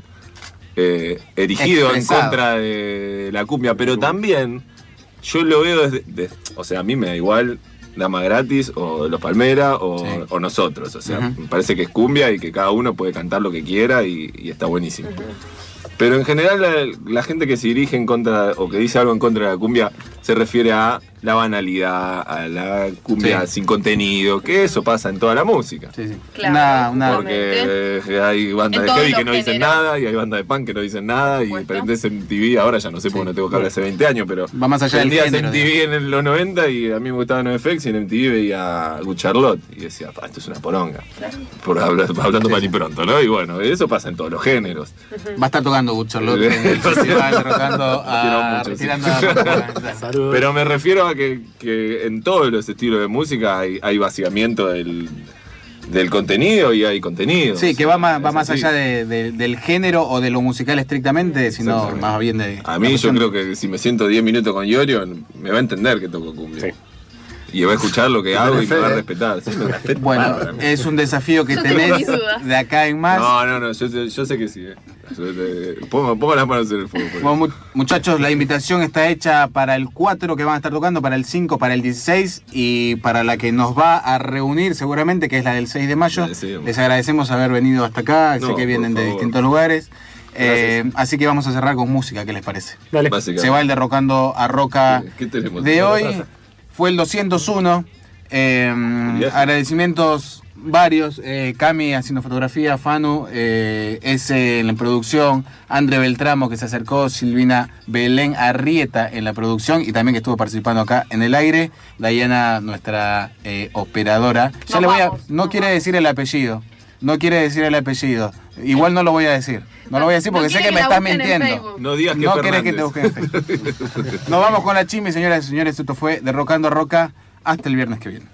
eh, erigido en Expresado. contra de la cumbia, pero también yo lo veo desde. de- o sea, a mí me da igual Dama Gratis o Los Palmeras o, Sí. o nosotros. O sea, Ujú. me parece que es cumbia y que cada uno puede cantar lo que quiera y, y está buenísimo. Pero en general la, la gente que se dirige en contra o que dice algo en contra de la cumbia se refiere a la banalidad, a la cumbia Sí. sin contenido, que eso pasa en toda la música. Sí, sí. Claro, Una- una- Porque eh, hay bandas En de todos heavy los que no dicen géneros. nada y hay bandas de punk que no dicen nada y supuesto. prendés en T V, ahora ya no sé porque no tengo cable hace veinte años, pero Va más allá del prendías género, en T V en los noventa y a mí me gustaba NoFX y en M T V veía a Good Charlotte y decía, "Pa, esto es una poronga". Por hablar, hablando mal y pronto, ¿no? Y bueno, eso pasa en todos los géneros. Va a estar tocando Good Charlotte en el festival, tocando Quiero a, mucho, sí. retirando a- Saludos. Pero me refiero a que, que en todos los estilos de música hay, hay vaciamiento del, del contenido y hay contenido. Sí, que va más, va Es más así. allá de- de- del género o de lo musical estrictamente, sino Exactamente. más bien de... A mí yo creo que si me siento diez minutos con Yorio, me va a entender que toco cumbia. Sí. Y va a escuchar lo que Te hago tenés y me va a fe, ¿eh? respetar. Sí, me respeto. Bueno, bárbaro. es un desafío que Yo tengo tenés mis dudas. de acá en más. No, no, no, yo, sé- yo sé que sí. eh. Yo, eh, pongo, pongo las manos en el fuego. por Bueno, mu- muchachos, la invitación está hecha para el cuatro que van a estar tocando, para el cinco, para el dieciséis y para la que nos va a reunir seguramente, que es la del seis de mayo. La del seis de mayo. Les agradecemos haber venido hasta acá, No, sé que por vienen de favor. distintos lugares. Eh, así que vamos a cerrar con música, ¿qué les parece? Dale. Básicamente. Se va el derrocando a Roca ¿Qué- qué tenemos? de hoy. Fue el doscientos uno. Eh, viaje. agradecimientos varios. Eh, Cami haciendo fotografía, Fanu, eh, S en la producción, André Beltramo que se acercó, Silvina Belén Arrieta en la producción y también que estuvo participando acá en el aire. Diana, nuestra eh, operadora. Ya Nos le voy a, vamos, no nos quiere decir el apellido. No quiere decir el apellido. Igual no lo voy a decir. No lo voy a decir No porque sé quiere que me que la estás busquen en mintiendo. Facebook. No digas que No Fernández. querés que te busquen en Facebook. Nos vamos con la chimi, señoras y señores. Esto fue Derrocando a Roca. Hasta el viernes que viene.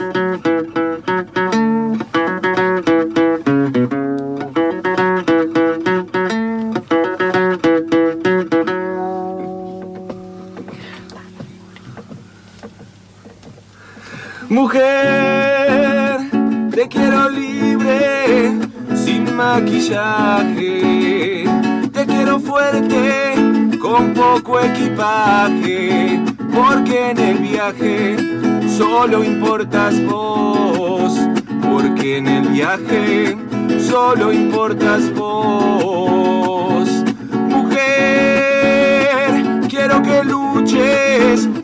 Mujer, te quiero libre, sin maquillaje. Te quiero fuerte, con poco equipaje. Porque en el viaje solo importas vos. Porque en el viaje solo importas vos. Mujer, quiero que luches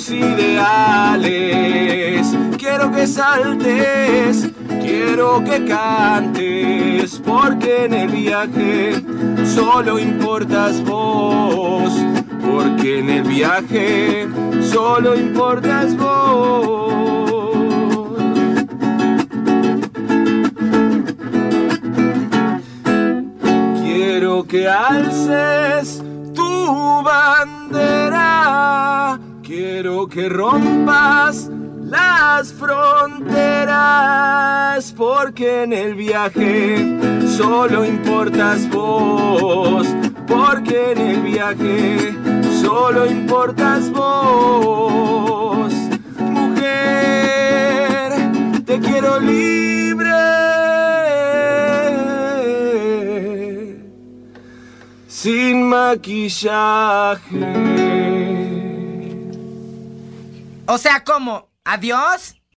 tus ideales. Quiero que saltes, quiero que cantes, porque en el viaje solo importas vos, porque en el viaje solo importas vos. Quiero que alces tu bandera, quiero que rompas las fronteras, porque en el viaje solo importas vos, porque en el viaje solo importas vos. Mujer, te quiero libre, sin maquillaje. O sea, ¿cómo? ¿Adiós?